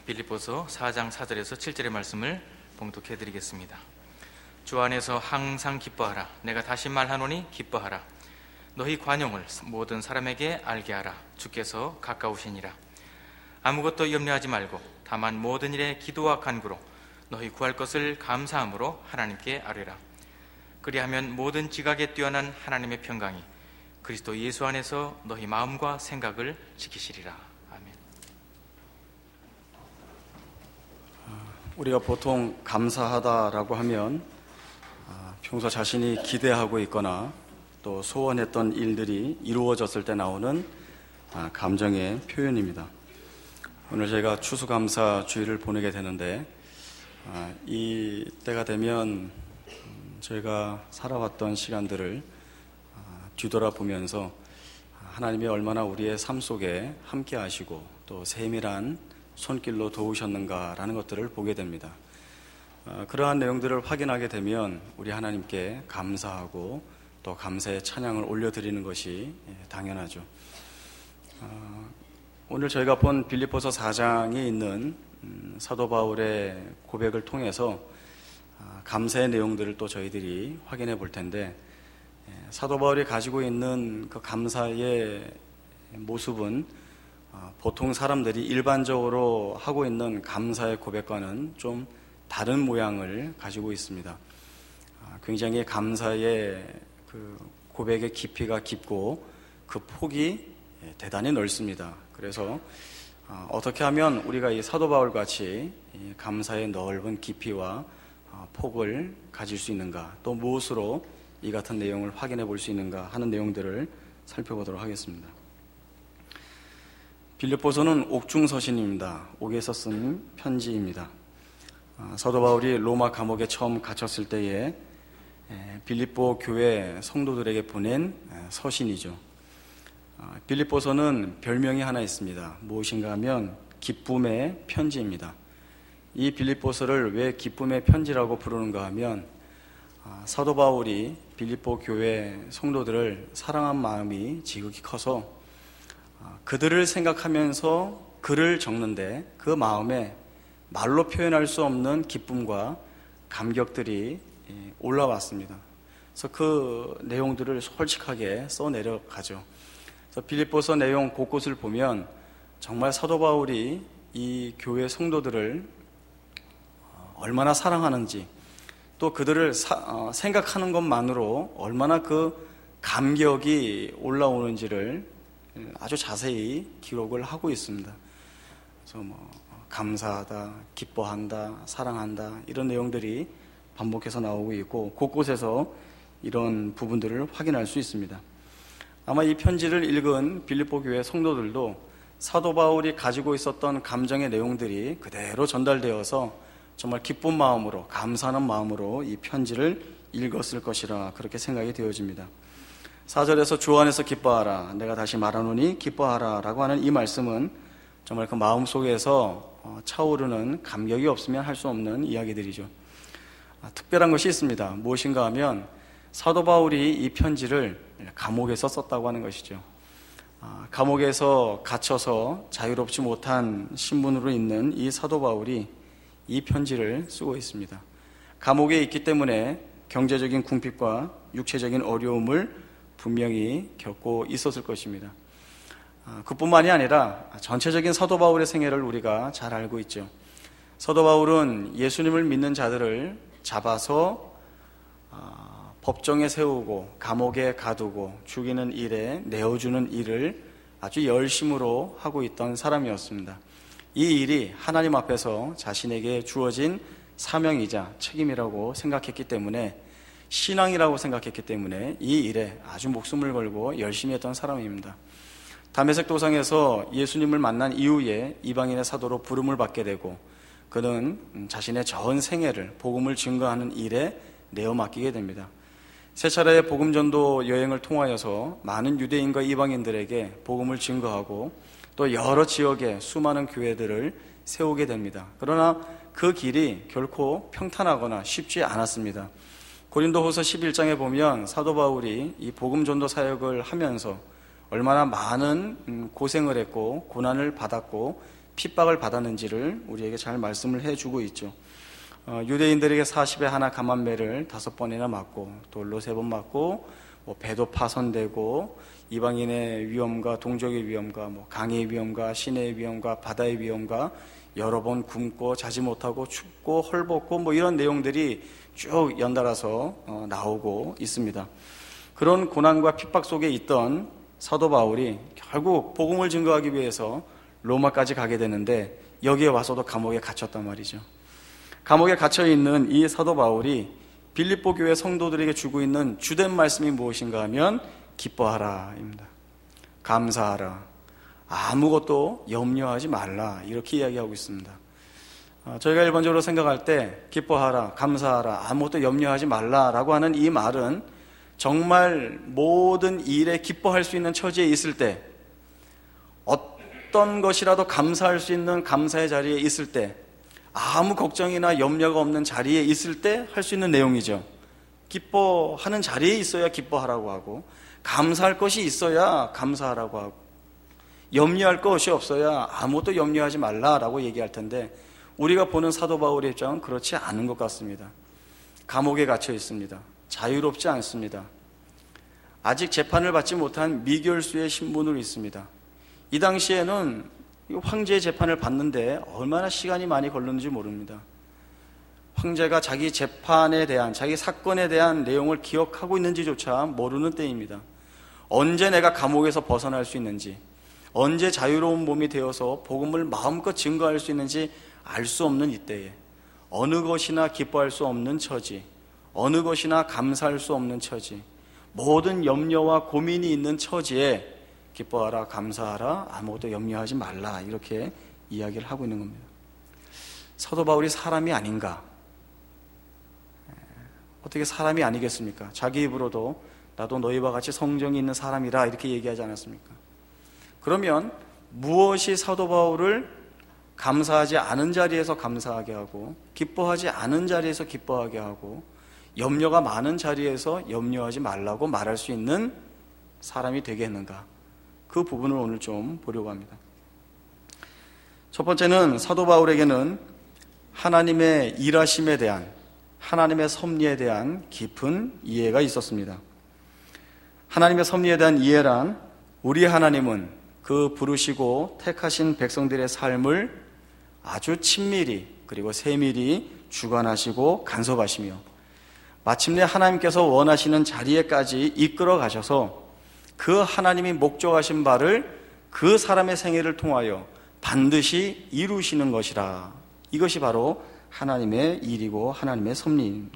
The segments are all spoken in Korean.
빌립보서 4장 4절에서 7절의 말씀을 봉독해 드리겠습니다. 주 안에서 항상 기뻐하라. 내가 다시 말하노니 기뻐하라. 너희 관용을 모든 사람에게 알게 하라. 주께서 가까우시니라. 아무것도 염려하지 말고 다만 모든 일에 기도와 간구로 너희 구할 것을 감사함으로 하나님께 아뢰라. 그리하면 모든 지각에 뛰어난 하나님의 평강이 그리스도 예수 안에서 너희 마음과 생각을 지키시리라. 아멘. 우리가 보통 감사하다라고 하면 평소 자신이 기대하고 있거나 또 소원했던 일들이 이루어졌을 때 나오는 감정의 표현입니다. 오늘 저희가 추수감사 주일을 보내게 되는데 이 때가 되면 저희가 살아왔던 시간들을 뒤돌아보면서 하나님이 얼마나 우리의 삶 속에 함께 하시고 또 세밀한 손길로 도우셨는가라는 것들을 보게 됩니다. 그러한 내용들을 확인하게 되면 우리 하나님께 감사하고 또 감사의 찬양을 올려드리는 것이 당연하죠. 오늘 저희가 본 빌립보서 4장에 있는 사도 바울의 고백을 통해서 감사의 내용들을 또 저희들이 확인해 볼 텐데, 사도 바울이 가지고 있는 그 감사의 모습은 보통 사람들이 일반적으로 하고 있는 감사의 고백과는 좀 다른 모양을 가지고 있습니다. 굉장히 감사의 그 고백의 깊이가 깊고 그 폭이 대단히 넓습니다. 그래서 어떻게 하면 우리가 이 사도 바울 같이 감사의 넓은 깊이와 폭을 가질 수 있는가, 또 무엇으로 이 같은 내용을 확인해 볼 수 있는가 하는 내용들을 살펴보도록 하겠습니다. 빌립보서는 옥중서신입니다. 옥에서 쓴 편지입니다. 사도 바울이 로마 감옥에 처음 갇혔을 때에 빌립보 교회 성도들에게 보낸 서신이죠. 빌립보서는 별명이 하나 있습니다. 무엇인가 하면 기쁨의 편지입니다. 이 빌립보서를 왜 기쁨의 편지라고 부르는가 하면 사도 바울이 빌립보 교회 성도들을 사랑한 마음이 지극히 커서 그들을 생각하면서 글을 적는데 그 마음에 말로 표현할 수 없는 기쁨과 감격들이 올라왔습니다. 그래서 그 내용들을 솔직하게 써내려가죠. 그래서 빌립보서 내용 곳곳을 보면 정말 사도 바울이 이 교회 성도들을 얼마나 사랑하는지, 또 그들을 생각하는 것만으로 얼마나 그 감격이 올라오는지를 아주 자세히 기록을 하고 있습니다. 그래서 감사하다, 기뻐한다, 사랑한다, 이런 내용들이 반복해서 나오고 있고 곳곳에서 이런 부분들을 확인할 수 있습니다. 아마 이 편지를 읽은 빌립보 교회 성도들도 사도 바울이 가지고 있었던 감정의 내용들이 그대로 전달되어서 정말 기쁜 마음으로, 감사하는 마음으로 이 편지를 읽었을 것이라 그렇게 생각이 되어집니다. 4절에서 주 안에서 기뻐하라, 내가 다시 말하노니 기뻐하라 라고 하는 이 말씀은 정말 그 마음속에서 차오르는 감격이 없으면 할 수 없는 이야기들이죠. 특별한 것이 있습니다. 무엇인가 하면 사도 바울이 이 편지를 감옥에서 썼다고 하는 것이죠. 감옥에서 갇혀서 자유롭지 못한 신분으로 있는 이 사도 바울이 이 편지를 쓰고 있습니다. 감옥에 있기 때문에 경제적인 궁핍과 육체적인 어려움을 분명히 겪고 있었을 것입니다. 그뿐만이 아니라 전체적인 사도 바울의 생애를 우리가 잘 알고 있죠. 사도 바울은 예수님을 믿는 자들을 잡아서 법정에 세우고 감옥에 가두고 죽이는 일에 내어주는 일을 아주 열심으로 하고 있던 사람이었습니다. 이 일이 하나님 앞에서 자신에게 주어진 사명이자 책임이라고 생각했기 때문에, 신앙이라고 생각했기 때문에 이 일에 아주 목숨을 걸고 열심히 했던 사람입니다. 다메섹 도상에서 예수님을 만난 이후에 이방인의 사도로 부름을 받게 되고, 그는 자신의 전 생애를 복음을 증거하는 일에 내어 맡기게 됩니다. 세 차례의 복음전도 여행을 통하여서 많은 유대인과 이방인들에게 복음을 증거하고 또 여러 지역에 수많은 교회들을 세우게 됩니다. 그러나 그 길이 결코 평탄하거나 쉽지 않았습니다. 고린도후서 11장에 보면 사도 바울이 이 복음전도 사역을 하면서 얼마나 많은 고생을 했고 고난을 받았고 핍박을 받았는지를 우리에게 잘 말씀을 해주고 있죠. 유대인들에게 40에 하나 감한매를 5번이나 맞고, 돌로 3번 맞고, 배도 파손되고, 이방인의 위험과 동족의 위험과 강의 위험과 시내의 위험과 바다의 위험과 여러 번 굶고 자지 못하고 춥고 헐벗고 이런 내용들이 쭉 연달아서 나오고 있습니다. 그런 고난과 핍박 속에 있던 사도 바울이 결국 복음을 증거하기 위해서 로마까지 가게 되는데, 여기에 와서도 감옥에 갇혔단 말이죠. 감옥에 갇혀있는 이 사도 바울이 빌립보 교회 성도들에게 주고 있는 주된 말씀이 무엇인가 하면 기뻐하라 입니다. 감사하라, 아무것도 염려하지 말라, 이렇게 이야기하고 있습니다. 저희가 일반적으로 생각할 때 기뻐하라, 감사하라, 아무것도 염려하지 말라라고 하는 이 말은 정말 모든 일에 기뻐할 수 있는 처지에 있을 때, 어떤 것이라도 감사할 수 있는 감사의 자리에 있을 때, 아무 걱정이나 염려가 없는 자리에 있을 때 할 수 있는 내용이죠. 기뻐하는 자리에 있어야 기뻐하라고 하고, 감사할 것이 있어야 감사하라고 하고, 염려할 것이 없어야 아무것도 염려하지 말라라고 얘기할 텐데, 우리가 보는 사도 바울의 입장은 그렇지 않은 것 같습니다. 감옥에 갇혀 있습니다. 자유롭지 않습니다. 아직 재판을 받지 못한 미결수의 신분으로 있습니다. 이 당시에는 황제의 재판을 받는데 얼마나 시간이 많이 걸렸는지 모릅니다. 황제가 자기 재판에 대한, 자기 사건에 대한 내용을 기억하고 있는지조차 모르는 때입니다. 언제 내가 감옥에서 벗어날 수 있는지, 언제 자유로운 몸이 되어서 복음을 마음껏 증거할 수 있는지 알 수 없는 이때에, 어느 것이나 기뻐할 수 없는 처지, 어느 것이나 감사할 수 없는 처지, 모든 염려와 고민이 있는 처지에 기뻐하라, 감사하라, 아무것도 염려하지 말라, 이렇게 이야기를 하고 있는 겁니다. 사도 바울이 사람이 아닌가? 어떻게 사람이 아니겠습니까? 자기 입으로도 나도 너희와 같이 성정이 있는 사람이라 이렇게 얘기하지 않았습니까? 그러면 무엇이 사도 바울을 감사하지 않은 자리에서 감사하게 하고, 기뻐하지 않은 자리에서 기뻐하게 하고, 염려가 많은 자리에서 염려하지 말라고 말할 수 있는 사람이 되게 했는가? 그 부분을 오늘 좀 보려고 합니다. 첫 번째는 사도 바울에게는 하나님의 일하심에 대한, 하나님의 섭리에 대한 깊은 이해가 있었습니다. 하나님의 섭리에 대한 이해란, 우리 하나님은 그 부르시고 택하신 백성들의 삶을 아주 친밀히 그리고 세밀히 주관하시고 간섭하시며, 마침내 하나님께서 원하시는 자리에까지 이끌어 가셔서 그 하나님이 목적하신 바를 그 사람의 생애를 통하여 반드시 이루시는 것이라. 이것이 바로 하나님의 일이고 하나님의 섭리입니다.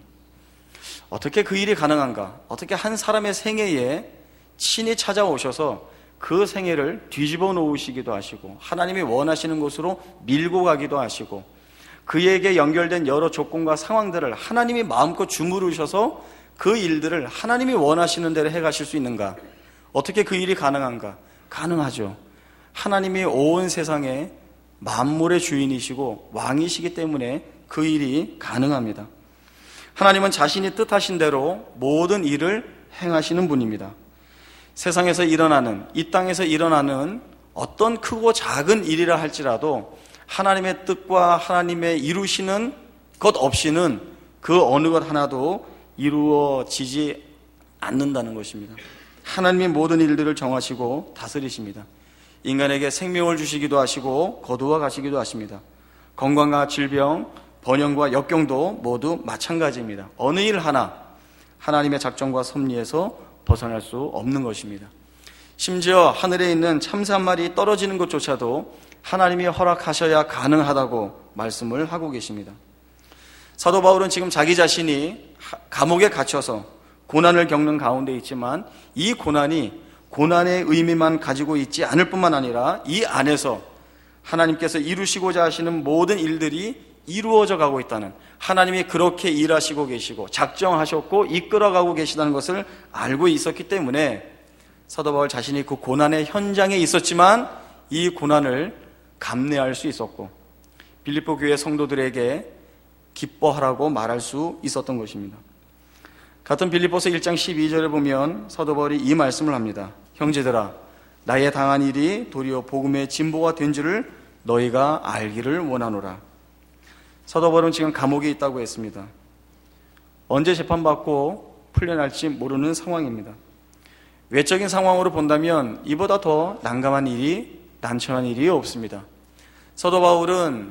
어떻게 그 일이 가능한가? 어떻게 한 사람의 생애에 친히 찾아오셔서 그 생애를 뒤집어 놓으시기도 하시고, 하나님이 원하시는 곳으로 밀고 가기도 하시고, 그에게 연결된 여러 조건과 상황들을 하나님이 마음껏 주무르셔서 그 일들을 하나님이 원하시는 대로 해가실 수 있는가? 어떻게 그 일이 가능한가? 가능하죠. 하나님이 온 세상에 만물의 주인이시고 왕이시기 때문에 그 일이 가능합니다. 하나님은 자신이 뜻하신 대로 모든 일을 행하시는 분입니다. 세상에서 일어나는, 이 땅에서 일어나는 어떤 크고 작은 일이라 할지라도 하나님의 뜻과 하나님의 이루시는 것 없이는 그 어느 것 하나도 이루어지지 않는다는 것입니다. 하나님이 모든 일들을 정하시고 다스리십니다. 인간에게 생명을 주시기도 하시고 거두어 가시기도 하십니다. 건강과 질병, 번영과 역경도 모두 마찬가지입니다. 어느 일 하나 하나님의 작정과 섭리에서 벗어날 수 없는 것입니다. 심지어 하늘에 있는 참새 한 마리 떨어지는 것조차도 하나님이 허락하셔야 가능하다고 말씀을 하고 계십니다. 사도 바울은 지금 자기 자신이 감옥에 갇혀서 고난을 겪는 가운데 있지만, 이 고난이 고난의 의미만 가지고 있지 않을 뿐만 아니라 이 안에서 하나님께서 이루시고자 하시는 모든 일들이 이루어져 가고 있다는, 하나님이 그렇게 일하시고 계시고 작정하셨고 이끌어가고 계시다는 것을 알고 있었기 때문에 사도 바울 자신이 그 고난의 현장에 있었지만 이 고난을 감내할 수 있었고, 빌립보 교회 성도들에게 기뻐하라고 말할 수 있었던 것입니다. 같은 빌립보서 1장 12절에 보면 사도 바울이 이 말씀을 합니다. 형제들아, 나의 당한 일이 도리어 복음의 진보가 된 줄을 너희가 알기를 원하노라. 사도 바울은 지금 감옥에 있다고 했습니다. 언제 재판받고 풀려날지 모르는 상황입니다. 외적인 상황으로 본다면 이보다 더 난감한 일이, 난처한 일이 없습니다. 사도 바울은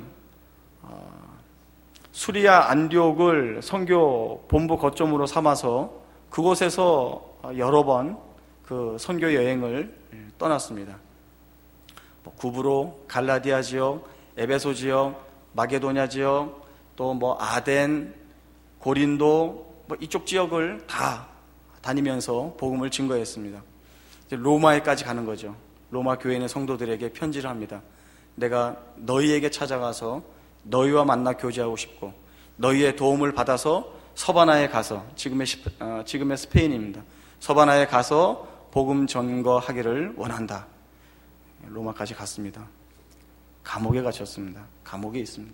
수리아 안디옥을 선교 본부 거점으로 삼아서 그곳에서 여러 번 그 선교 여행을 떠났습니다. 구브로, 갈라디아 지역, 에베소 지역, 마게도냐 지역, 또 아덴, 고린도 이쪽 지역을 다 다니면서 복음을 증거했습니다. 이제 로마에까지 가는 거죠. 로마 교회 있는 성도들에게 편지를 합니다. 내가 너희에게 찾아가서 너희와 만나 교제하고 싶고 너희의 도움을 받아서 서바나에 가서 지금의 스페인입니다. 서바나에 가서 복음 전거하기를 원한다. 로마까지 갔습니다. 감옥에 갇혔습니다. 감옥에 있습니다.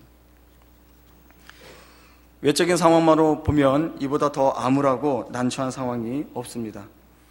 외적인 상황만으로 보면 이보다 더 암울하고 난처한 상황이 없습니다.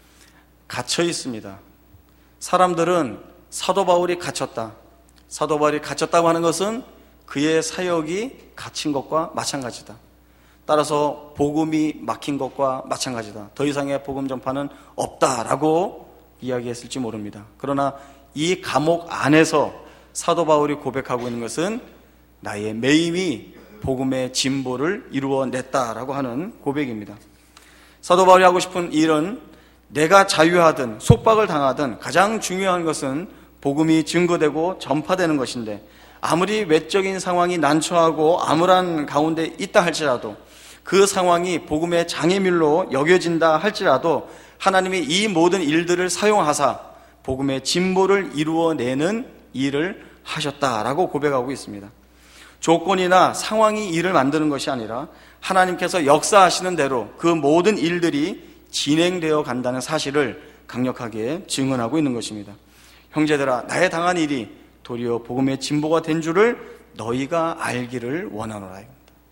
갇혀 있습니다. 사람들은 사도 바울이 갇혔다. 사도 바울이 갇혔다고 하는 것은 그의 사역이 갇힌 것과 마찬가지다. 따라서 복음이 막힌 것과 마찬가지다. 더 이상의 복음 전파는 없다라고 이야기했을지 모릅니다. 그러나 이 감옥 안에서 사도 바울이 고백하고 있는 것은 나의 매임이 복음의 진보를 이루어냈다라고 하는 고백입니다. 사도 바울이 하고 싶은 일은 내가 자유하든 속박을 당하든 가장 중요한 것은 복음이 증거되고 전파되는 것인데 아무리 외적인 상황이 난처하고 암울한 가운데 있다 할지라도 그 상황이 복음의 장애물로 여겨진다 할지라도 하나님이 이 모든 일들을 사용하사 복음의 진보를 이루어내는 일을 하셨다라고 고백하고 있습니다. 조건이나 상황이 일을 만드는 것이 아니라 하나님께서 역사하시는 대로 그 모든 일들이 진행되어 간다는 사실을 강력하게 증언하고 있는 것입니다. 형제들아, 나의 당한 일이 도리어 복음의 진보가 된 줄을 너희가 알기를 원하노라.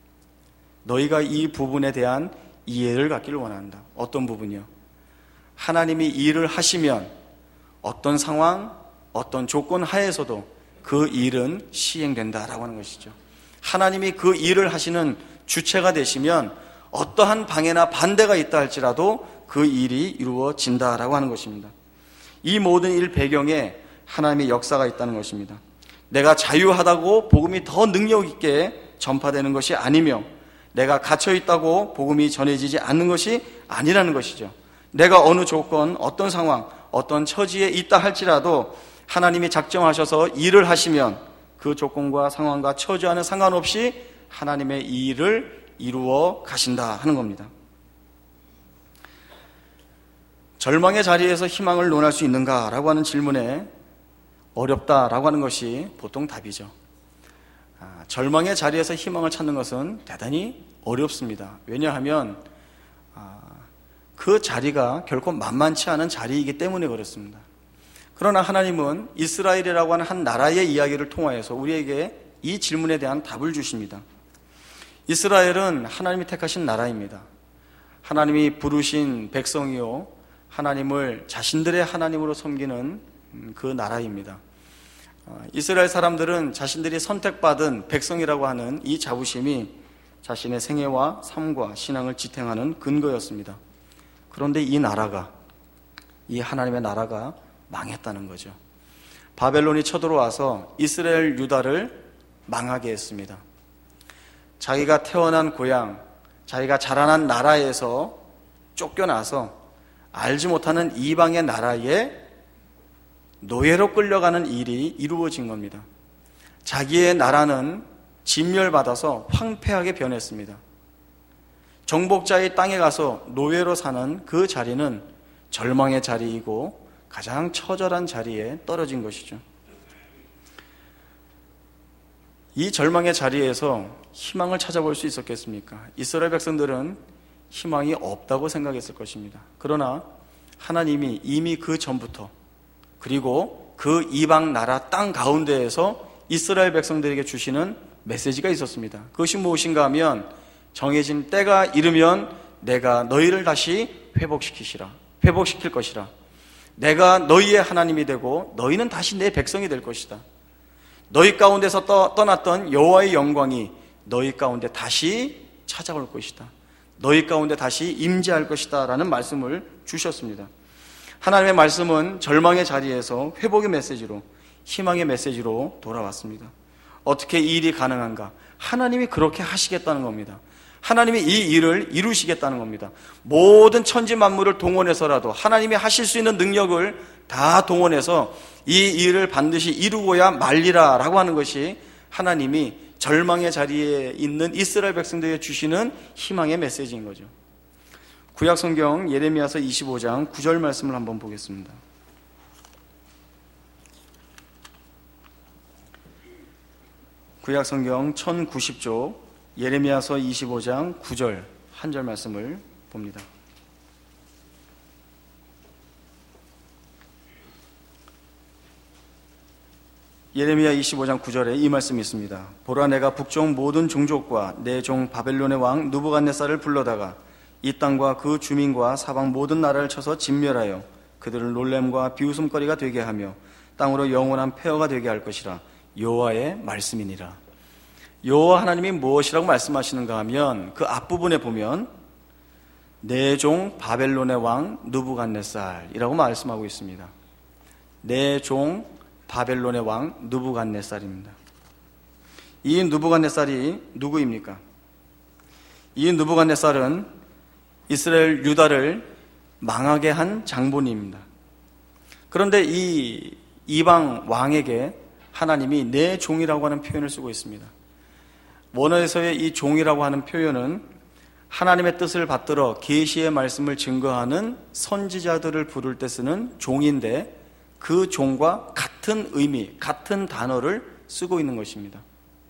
너희가 이 부분에 대한 이해를 갖기를 원한다. 어떤 부분이요? 하나님이 일을 하시면 어떤 상황, 어떤 조건 하에서도 그 일은 시행된다라고 하는 것이죠. 하나님이 그 일을 하시는 주체가 되시면 어떠한 방해나 반대가 있다 할지라도 그 일이 이루어진다라고 하는 것입니다. 이 모든 일 배경에 하나님의 역사가 있다는 것입니다. 내가 자유하다고 복음이 더 능력 있게 전파되는 것이 아니며 내가 갇혀 있다고 복음이 전해지지 않는 것이 아니라는 것이죠. 내가 어느 조건, 어떤 상황, 어떤 처지에 있다 할지라도 하나님이 작정하셔서 일을 하시면 그 조건과 상황과 처지와는 상관없이 하나님의 이 일을 이루어 가신다 하는 겁니다. 절망의 자리에서 희망을 논할 수 있는가라고 하는 질문에 어렵다라고 하는 것이 보통 답이죠. 절망의 자리에서 희망을 찾는 것은 대단히 어렵습니다. 왜냐하면 그 자리가 결코 만만치 않은 자리이기 때문에 그렇습니다. 그러나 하나님은 이스라엘이라고 하는 한 나라의 이야기를 통하여서 우리에게 이 질문에 대한 답을 주십니다. 이스라엘은 하나님이 택하신 나라입니다. 하나님이 부르신 백성이요 하나님을 자신들의 하나님으로 섬기는 그 나라입니다. 이스라엘 사람들은 자신들이 선택받은 백성이라고 하는 이 자부심이 자신의 생애와 삶과 신앙을 지탱하는 근거였습니다. 그런데 이 나라가, 이 하나님의 나라가 망했다는 거죠. 바벨론이 쳐들어와서 이스라엘 유다를 망하게 했습니다. 자기가 태어난 고향, 자기가 자라난 나라에서 쫓겨나서 알지 못하는 이방의 나라에 노예로 끌려가는 일이 이루어진 겁니다. 자기의 나라는 진멸받아서 황폐하게 변했습니다. 정복자의 땅에 가서 노예로 사는 그 자리는 절망의 자리이고 가장 처절한 자리에 떨어진 것이죠. 이 절망의 자리에서 희망을 찾아볼 수 있었겠습니까? 이스라엘 백성들은 희망이 없다고 생각했을 것입니다. 그러나 하나님이 이미 그 전부터 그리고 그 이방 나라 땅 가운데에서 이스라엘 백성들에게 주시는 메시지가 있었습니다. 그것이 무엇인가 하면 정해진 때가 이르면 내가 너희를 다시 회복시킬 것이라. 내가 너희의 하나님이 되고 너희는 다시 내 백성이 될 것이다. 너희 가운데서 떠났던 여호와의 영광이 너희 가운데 다시 찾아올 것이다. 너희 가운데 다시 임재할 것이다 라는 말씀을 주셨습니다. 하나님의 말씀은 절망의 자리에서 회복의 메시지로, 희망의 메시지로 돌아왔습니다. 어떻게 이 일이 가능한가? 하나님이 그렇게 하시겠다는 겁니다. 하나님이 이 일을 이루시겠다는 겁니다. 모든 천지 만물을 동원해서라도 하나님이 하실 수 있는 능력을 다 동원해서 이 일을 반드시 이루고야 말리라 라고 하는 것이 하나님이 절망의 자리에 있는 이스라엘 백성들에게 주시는 희망의 메시지인 거죠. 구약 성경 예레미야서 25장 9절 말씀을 한번 보겠습니다. 구약 성경 1090조 예레미야서 25장 9절 한 절 말씀을 봅니다. 예레미야 25장 9절에 이 말씀이 있습니다. 보라, 내가 북쪽 모든 종족과 내 종 바벨론의 왕 느부갓네살을 불러다가 이 땅과 그 주민과 사방 모든 나라를 쳐서 진멸하여 그들을 놀램과 비웃음거리가 되게 하며 땅으로 영원한 폐허가 되게 할 것이라. 여호와의 말씀이니라. 여호와 하나님이 무엇이라고 말씀하시는가 하면 그 앞부분에 보면 내 종 바벨론의 왕 느부갓네살이라고 말씀하고 있습니다. 내 종 바벨론의 왕 느부갓네살입니다. 이 느부갓네살이 누구입니까? 이 느부갓네살은 이스라엘 유다를 망하게 한 장본인입니다. 그런데 이 이방 왕에게 하나님이 내 종이라고 하는 표현을 쓰고 있습니다. 원어에서의 이 종이라고 하는 표현은 하나님의 뜻을 받들어 계시의 말씀을 증거하는 선지자들을 부를 때 쓰는 종인데 그 종과 같은 의미, 같은 단어를 쓰고 있는 것입니다.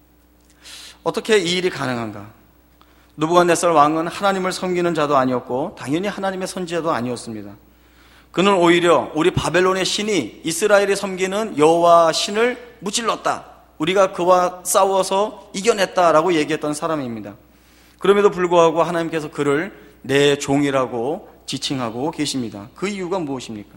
어떻게 이 일이 가능한가? 느부갓네살 왕은 하나님을 섬기는 자도 아니었고 당연히 하나님의 선지자도 아니었습니다. 그는 오히려 우리 바벨론의 신이 이스라엘이 섬기는 여호와 신을 무찔렀다. 우리가 그와 싸워서 이겨냈다라고 얘기했던 사람입니다. 그럼에도 불구하고 하나님께서 그를 내 종이라고 지칭하고 계십니다. 그 이유가 무엇입니까?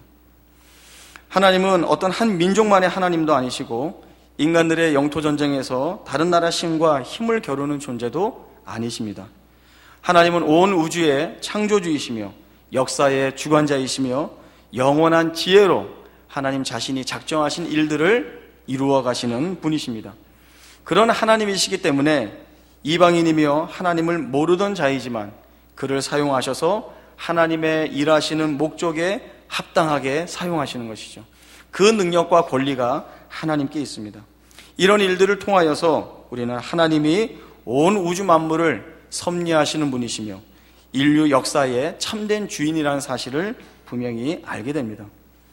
하나님은 어떤 한 민족만의 하나님도 아니시고 인간들의 영토 전쟁에서 다른 나라 신과 힘을 겨루는 존재도 아니십니다. 하나님은 온 우주의 창조주이시며 역사의 주관자이시며 영원한 지혜로 하나님 자신이 작정하신 일들을 이루어 가시는 분이십니다. 그런 하나님이시기 때문에 이방인이며 하나님을 모르던 자이지만 그를 사용하셔서 하나님의 일하시는 목적에 합당하게 사용하시는 것이죠. 그 능력과 권리가 하나님께 있습니다. 이런 일들을 통하여서 우리는 하나님이 온 우주 만물을 섭리하시는 분이시며 인류 역사의 참된 주인이라는 사실을 분명히 알게 됩니다.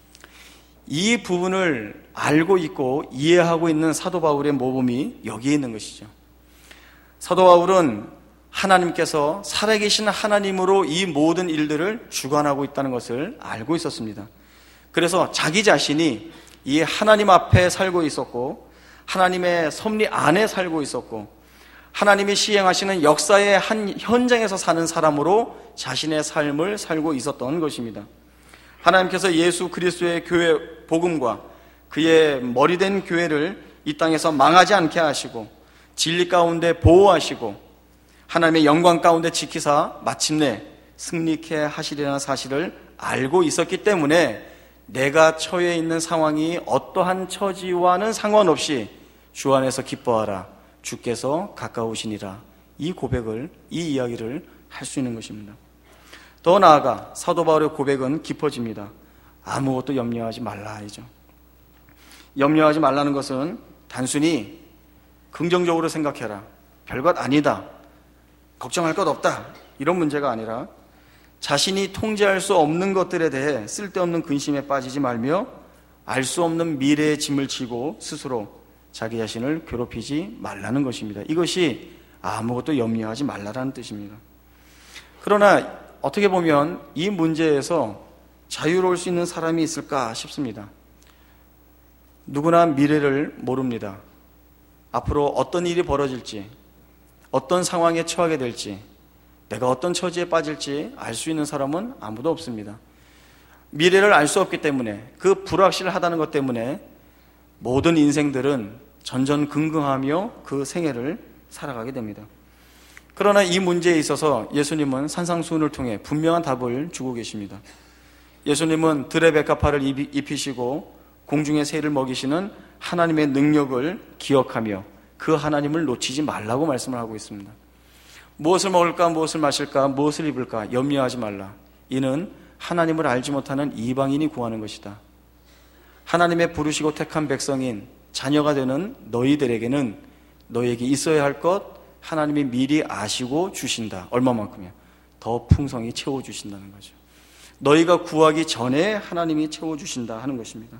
이 부분을 알고 있고 이해하고 있는 사도 바울의 모범이 여기에 있는 것이죠. 사도 바울은 하나님께서 살아계신 하나님으로 이 모든 일들을 주관하고 있다는 것을 알고 있었습니다. 그래서 자기 자신이 이 하나님 앞에 살고 있었고 하나님의 섭리 안에 살고 있었고 하나님이 시행하시는 역사의 한 현장에서 사는 사람으로 자신의 삶을 살고 있었던 것입니다. 하나님께서 예수 그리스도의 교회 복음과 그의 머리된 교회를 이 땅에서 망하지 않게 하시고 진리 가운데 보호하시고 하나님의 영광 가운데 지키사 마침내 승리케 하시리라는 사실을 알고 있었기 때문에 내가 처해 있는 상황이 어떠한 처지와는 상관없이 주 안에서 기뻐하라. 주께서 가까우시니라. 이 고백을, 이 이야기를 할 수 있는 것입니다. 더 나아가 사도 바울의 고백은 깊어집니다. 아무것도 염려하지 말라이죠. 염려하지 말라는 것은 단순히 긍정적으로 생각해라. 별것 아니다. 걱정할 것 없다. 이런 문제가 아니라 자신이 통제할 수 없는 것들에 대해 쓸데없는 근심에 빠지지 말며 알 수 없는 미래의 짐을 지고 스스로 자기 자신을 괴롭히지 말라는 것입니다. 이것이 아무것도 염려하지 말라라는 뜻입니다. 그러나 어떻게 보면 이 문제에서 자유로울 수 있는 사람이 있을까 싶습니다. 누구나 미래를 모릅니다. 앞으로 어떤 일이 벌어질지, 어떤 상황에 처하게 될지, 내가 어떤 처지에 빠질지 알 수 있는 사람은 아무도 없습니다. 미래를 알 수 없기 때문에 그 불확실하다는 것 때문에 모든 인생들은 전전긍긍하며 그 생애를 살아가게 됩니다. 그러나 이 문제에 있어서 예수님은 산상수훈을 통해 분명한 답을 주고 계십니다. 예수님은 들의 백합화를 입히시고 공중의 새를 먹이시는 하나님의 능력을 기억하며 그 하나님을 놓치지 말라고 말씀을 하고 있습니다. 무엇을 먹을까, 무엇을 마실까, 무엇을 입을까 염려하지 말라. 이는 하나님을 알지 못하는 이방인이 구하는 것이다. 하나님의 부르시고 택한 백성인 자녀가 되는 너희들에게는 너희에게 있어야 할 것 하나님이 미리 아시고 주신다. 얼마만큼이요? 더 풍성히 채워주신다는 거죠. 너희가 구하기 전에 하나님이 채워주신다 하는 것입니다.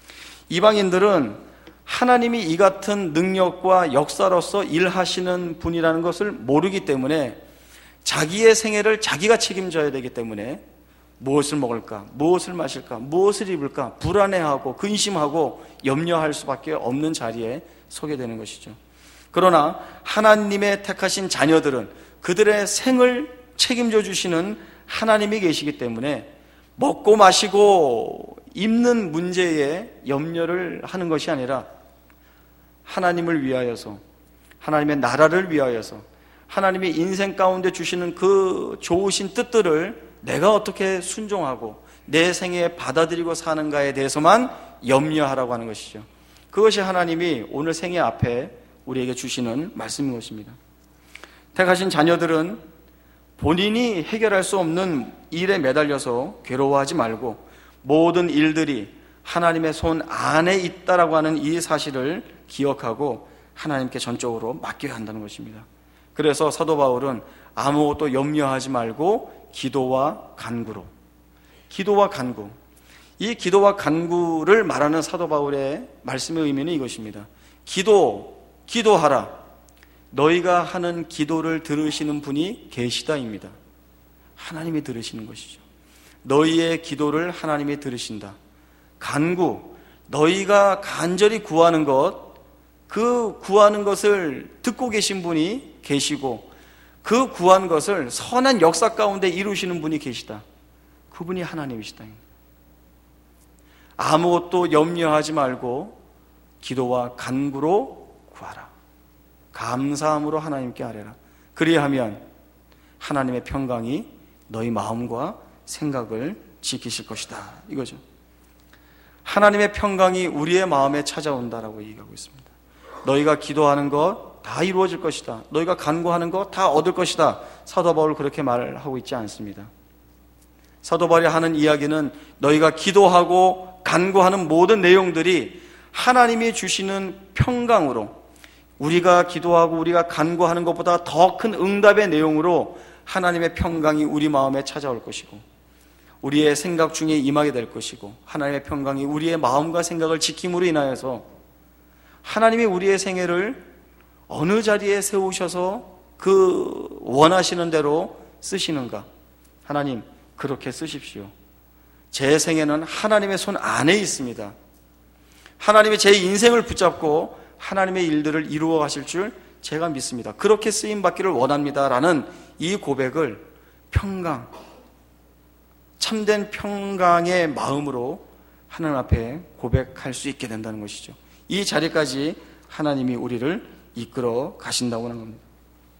이방인들은 하나님이 이 같은 능력과 역사로서 일하시는 분이라는 것을 모르기 때문에 자기의 생애를 자기가 책임져야 되기 때문에 무엇을 먹을까, 무엇을 마실까, 무엇을 입을까 불안해하고 근심하고 염려할 수밖에 없는 자리에 서게 되는 것이죠. 그러나 하나님의 택하신 자녀들은 그들의 생을 책임져 주시는 하나님이 계시기 때문에 먹고 마시고 입는 문제에 염려를 하는 것이 아니라 하나님을 위하여서, 하나님의 나라를 위하여서, 하나님이 인생 가운데 주시는 그 좋으신 뜻들을 내가 어떻게 순종하고 내 생에 받아들이고 사는가에 대해서만 염려하라고 하는 것이죠. 그것이 하나님이 오늘 생애 앞에 우리에게 주시는 말씀인 것입니다. 택하신 자녀들은 본인이 해결할 수 없는 일에 매달려서 괴로워하지 말고 모든 일들이 하나님의 손 안에 있다라고 하는 이 사실을 기억하고 하나님께 전적으로 맡겨야 한다는 것입니다. 그래서 사도 바울은 아무것도 염려하지 말고 기도와 간구로, 기도와 간구, 이 기도와 간구를 말하는 사도 바울의 말씀의 의미는 이것입니다. 기도하라. 너희가 하는 기도를 들으시는 분이 계시다입니다. 하나님이 들으시는 것이죠. 너희의 기도를 하나님이 들으신다. 간구, 너희가 간절히 구하는 것, 그 구하는 것을 듣고 계신 분이 계시고 그 구한 것을 선한 역사 가운데 이루시는 분이 계시다. 그분이 하나님이시다. 아무것도 염려하지 말고 기도와 간구로 구하라. 감사함으로 하나님께 아뢰라. 그리하면 하나님의 평강이 너희 마음과 생각을 지키실 것이다. 이거죠. 하나님의 평강이 우리의 마음에 찾아온다라고 얘기하고 있습니다. 너희가 기도하는 것 다 이루어질 것이다. 너희가 간구하는 것 다 얻을 것이다. 사도 바울 그렇게 말하고 있지 않습니다. 사도 바울이 하는 이야기는 너희가 기도하고 간구하는 모든 내용들이 하나님이 주시는 평강으로, 우리가 기도하고 우리가 간구하는 것보다 더 큰 응답의 내용으로 하나님의 평강이 우리 마음에 찾아올 것이고 우리의 생각 중에 임하게 될 것이고 하나님의 평강이 우리의 마음과 생각을 지킴으로 인하여서 하나님이 우리의 생애를 어느 자리에 세우셔서 그 원하시는 대로 쓰시는가. 하나님 그렇게 쓰십시오. 제 생애는 하나님의 손 안에 있습니다. 하나님이 제 인생을 붙잡고 하나님의 일들을 이루어 가실 줄 제가 믿습니다. 그렇게 쓰임받기를 원합니다 라는 이 고백을 평강, 참된 평강의 마음으로 하나님 앞에 고백할 수 있게 된다는 것이죠. 이 자리까지 하나님이 우리를 이끌어 가신다고 하는 겁니다.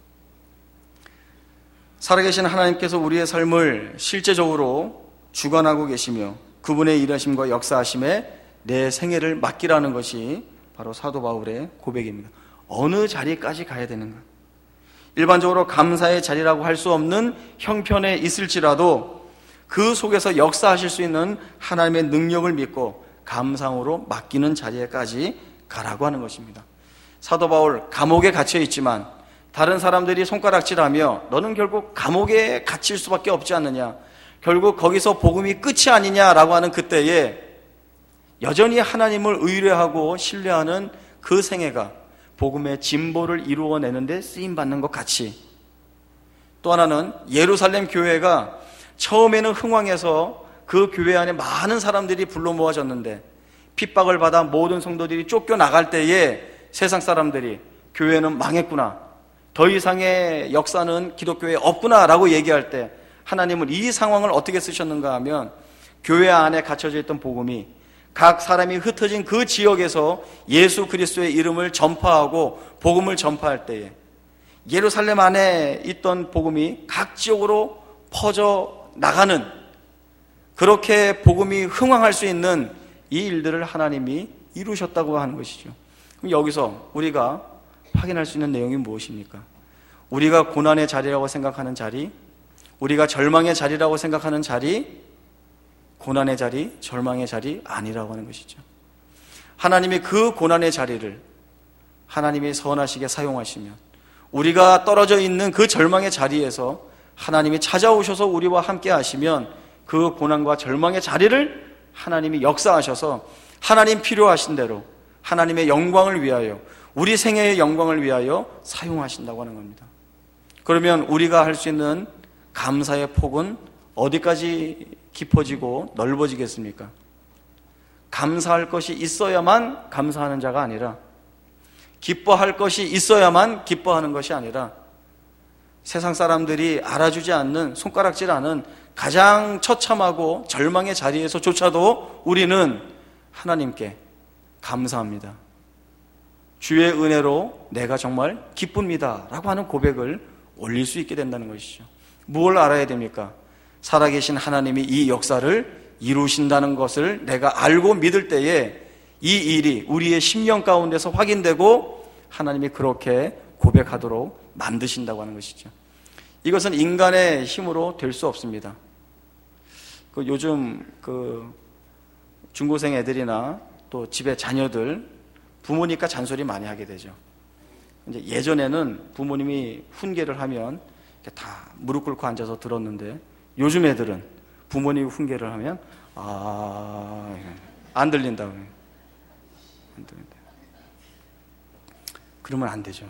살아계신 하나님께서 우리의 삶을 실제적으로 주관하고 계시며 그분의 일하심과 역사하심에 내 생애를 맡기라는 것이 바로 사도 바울의 고백입니다. 어느 자리까지 가야 되는가? 일반적으로 감사의 자리라고 할 수 없는 형편에 있을지라도 그 속에서 역사하실 수 있는 하나님의 능력을 믿고 감상으로 맡기는 자리에까지 가라고 하는 것입니다. 사도 바울 감옥에 갇혀 있지만 다른 사람들이 손가락질하며 너는 결국 감옥에 갇힐 수밖에 없지 않느냐, 결국 거기서 복음이 끝이 아니냐라고 하는 그때에 여전히 하나님을 의뢰하고 신뢰하는 그 생애가 복음의 진보를 이루어내는데 쓰임받는 것 같이, 또 하나는 예루살렘 교회가 처음에는 흥왕해서 그 교회 안에 많은 사람들이 불러 모아졌는데 핍박을 받아 모든 성도들이 쫓겨나갈 때에 세상 사람들이 교회는 망했구나, 더 이상의 역사는 기독교에 없구나 라고 얘기할 때 하나님은 이 상황을 어떻게 쓰셨는가 하면 교회 안에 갇혀져 있던 복음이 각 사람이 흩어진 그 지역에서 예수 그리스도의 이름을 전파하고 복음을 전파할 때에 예루살렘 안에 있던 복음이 각 지역으로 퍼져 나가는, 그렇게 복음이 흥황할 수 있는 이 일들을 하나님이 이루셨다고 하는 것이죠. 그럼 여기서 우리가 확인할 수 있는 내용이 무엇입니까? 우리가 고난의 자리라고 생각하는 자리, 우리가 절망의 자리라고 생각하는 자리, 고난의 자리, 절망의 자리 아니라고 하는 것이죠. 하나님이 그 고난의 자리를 하나님이 선하시게 사용하시면, 우리가 떨어져 있는 그 절망의 자리에서 하나님이 찾아오셔서 우리와 함께 하시면, 그 고난과 절망의 자리를 하나님이 역사하셔서 하나님 필요하신 대로 하나님의 영광을 위하여, 우리 생애의 영광을 위하여 사용하신다고 하는 겁니다. 그러면 우리가 할 수 있는 감사의 폭은 어디까지 깊어지고 넓어지겠습니까? 감사할 것이 있어야만 감사하는 자가 아니라, 기뻐할 것이 있어야만 기뻐하는 것이 아니라, 세상 사람들이 알아주지 않는, 손가락질하는 가장 처참하고 절망의 자리에서조차도 우리는 하나님께 감사합니다, 주의 은혜로 내가 정말 기쁩니다 라고 하는 고백을 올릴 수 있게 된다는 것이죠. 무엇을 알아야 됩니까? 살아계신 하나님이 이 역사를 이루신다는 것을 내가 알고 믿을 때에 이 일이 우리의 심령 가운데서 확인되고 하나님이 그렇게 고백하도록 만드신다고 하는 것이죠. 이것은 인간의 힘으로 될 수 없습니다. 요즘 중고생 애들이나 또 집에 자녀들, 부모니까 잔소리 많이 하게 되죠. 이제 예전에는 부모님이 훈계를 하면 다 무릎 꿇고 앉아서 들었는데, 요즘 애들은 부모님이 훈계를 하면 안 들린다고 해요. 안 들린다. 그러면 안 되죠.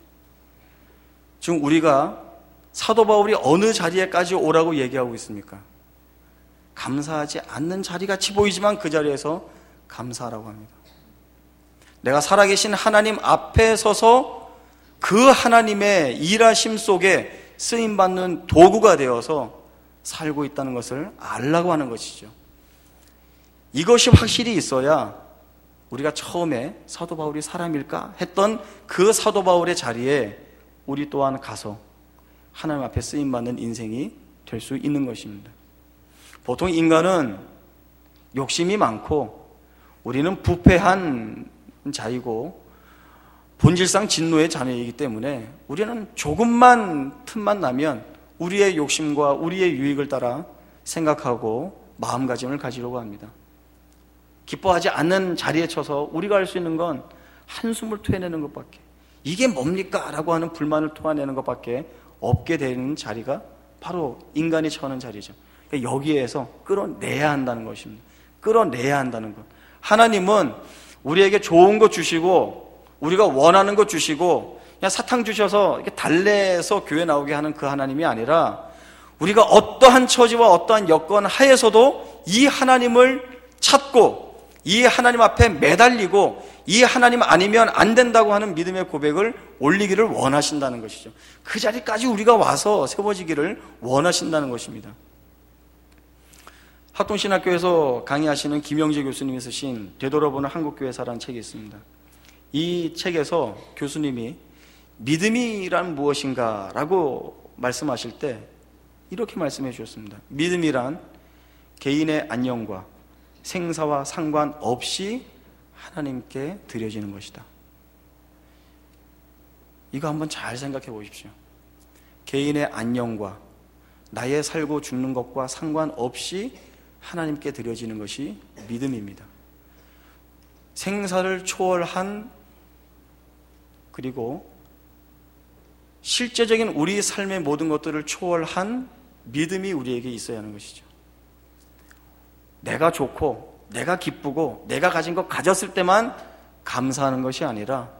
지금 우리가 사도 바울이 어느 자리에까지 오라고 얘기하고 있습니까? 감사하지 않는 자리같이 보이지만 그 자리에서 감사하라고 합니다. 내가 살아계신 하나님 앞에 서서 그 하나님의 일하심 속에 쓰임받는 도구가 되어서 살고 있다는 것을 알라고 하는 것이죠. 이것이 확실히 있어야 우리가 처음에 사도 바울이 사람일까 했던 그 사도 바울의 자리에 우리 또한 가서 하나님 앞에 쓰임받는 인생이 될 수 있는 것입니다. 보통 인간은 욕심이 많고 우리는 부패한 자이고 본질상 진노의 자녀이기 때문에 우리는 조금만 틈만 나면 우리의 욕심과 우리의 유익을 따라 생각하고 마음가짐을 가지려고 합니다. 기뻐하지 않는 자리에 쳐서 우리가 할 수 있는 건 한숨을 토해내는 것밖에, 이게 뭡니까? 라고 하는 불만을 토해내는 것밖에 없게 되는 자리가 바로 인간이 처하는 자리죠. 그러니까 여기에서 끌어내야 한다는 것입니다. 끌어내야 한다는 것. 하나님은 우리에게 좋은 거 주시고 우리가 원하는 거 주시고 그냥 사탕 주셔서 이렇게 달래서 교회 나오게 하는 그 하나님이 아니라, 우리가 어떠한 처지와 어떠한 여건 하에서도 이 하나님을 찾고 이 하나님 앞에 매달리고 이 하나님 아니면 안 된다고 하는 믿음의 고백을 올리기를 원하신다는 것이죠. 그 자리까지 우리가 와서 세워지기를 원하신다는 것입니다. 학동신학교에서 강의하시는 김영재 교수님이 쓰신 되돌아보는 한국교회사라는 책이 있습니다. 이 책에서 교수님이 믿음이란 무엇인가 라고 말씀하실 때 이렇게 말씀해 주셨습니다. 믿음이란 개인의 안녕과 생사와 상관없이 하나님께 드려지는 것이다. 이거 한번 잘 생각해 보십시오. 개인의 안녕과 나의 살고 죽는 것과 상관없이 하나님께 드려지는 것이 믿음입니다. 생사를 초월한, 그리고 실제적인 우리 삶의 모든 것들을 초월한 믿음이 우리에게 있어야 하는 것이죠. 내가 좋고 내가 기쁘고 내가 가진 것 가졌을 때만 감사하는 것이 아니라,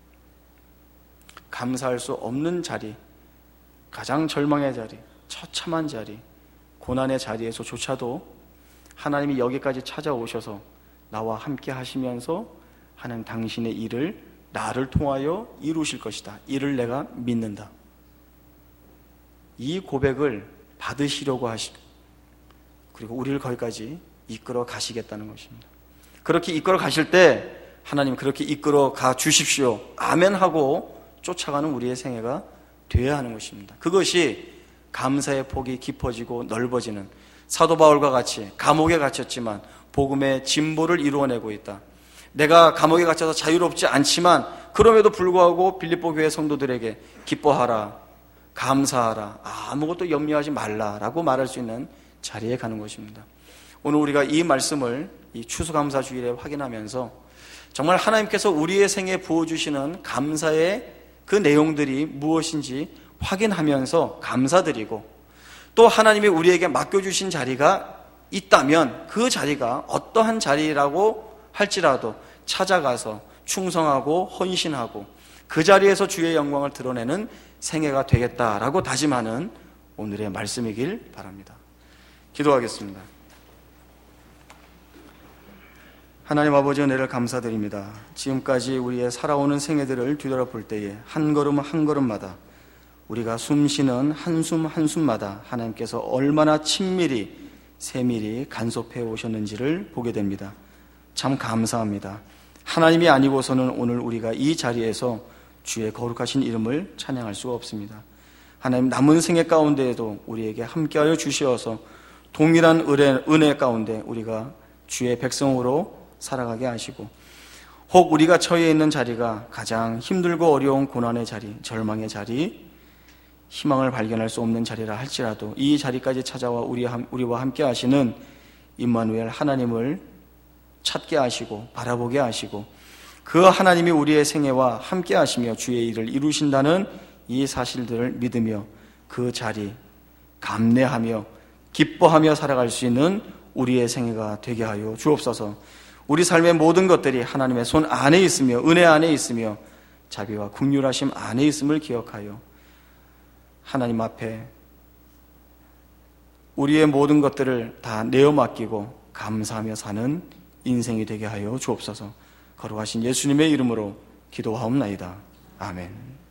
감사할 수 없는 자리, 가장 절망의 자리, 처참한 자리, 고난의 자리에서조차도 하나님이 여기까지 찾아오셔서 나와 함께 하시면서 하나님 당신의 일을 나를 통하여 이루실 것이다, 이를 내가 믿는다, 이 고백을 받으시려고 하시고 그리고 우리를 거기까지 이끌어 가시겠다는 것입니다. 그렇게 이끌어 가실 때 하나님 그렇게 이끌어 가 주십시오. 아멘 하고 쫓아가는 우리의 생애가 되어야 하는 것입니다. 그것이 감사의 폭이 깊어지고 넓어지는, 사도 바울과 같이 감옥에 갇혔지만 복음의 진보를 이루어내고 있다. 내가 감옥에 갇혀서 자유롭지 않지만 그럼에도 불구하고 빌립보 교회 성도들에게 기뻐하라, 감사하라, 아무것도 염려하지 말라라고 말할 수 있는 자리에 가는 것입니다. 오늘 우리가 이 말씀을 이 추수감사 주일에 확인하면서 정말 하나님께서 우리의 생에 부어주시는 감사의 그 내용들이 무엇인지 확인하면서 감사드리고, 또 하나님이 우리에게 맡겨주신 자리가 있다면 그 자리가 어떠한 자리라고 할지라도 찾아가서 충성하고 헌신하고 그 자리에서 주의 영광을 드러내는 생애가 되겠다라고 다짐하는 오늘의 말씀이길 바랍니다. 기도하겠습니다. 하나님 아버지, 은혜를 감사드립니다. 지금까지 우리의 살아오는 생애들을 뒤돌아볼 때에 한 걸음 한 걸음마다 우리가 숨쉬는 한숨 한숨마다 하나님께서 얼마나 친밀히 세밀히 간섭해 오셨는지를 보게 됩니다. 참 감사합니다. 하나님이 아니고서는 오늘 우리가 이 자리에서 주의 거룩하신 이름을 찬양할 수가 없습니다. 하나님, 남은 생애 가운데에도 우리에게 함께하여 주시어서 동일한 은혜 가운데 우리가 주의 백성으로 살아가게 하시고, 혹 우리가 처해 있는 자리가 가장 힘들고 어려운 고난의 자리, 절망의 자리, 희망을 발견할 수 없는 자리라 할지라도 이 자리까지 찾아와 우리와 함께 하시는 임마누엘 하나님을 찾게 하시고 바라보게 하시고, 그 하나님이 우리의 생애와 함께 하시며 주의 일을 이루신다는 이 사실들을 믿으며 그 자리 감내하며 기뻐하며 살아갈 수 있는 우리의 생애가 되게 하여 주옵소서. 우리 삶의 모든 것들이 하나님의 손 안에 있으며 은혜 안에 있으며 자비와 긍휼하심 안에 있음을 기억하여 하나님 앞에 우리의 모든 것들을 다 내어 맡기고 감사하며 사는 인생이 되게 하여 주옵소서. 거룩하신 예수님의 이름으로 기도하옵나이다. 아멘.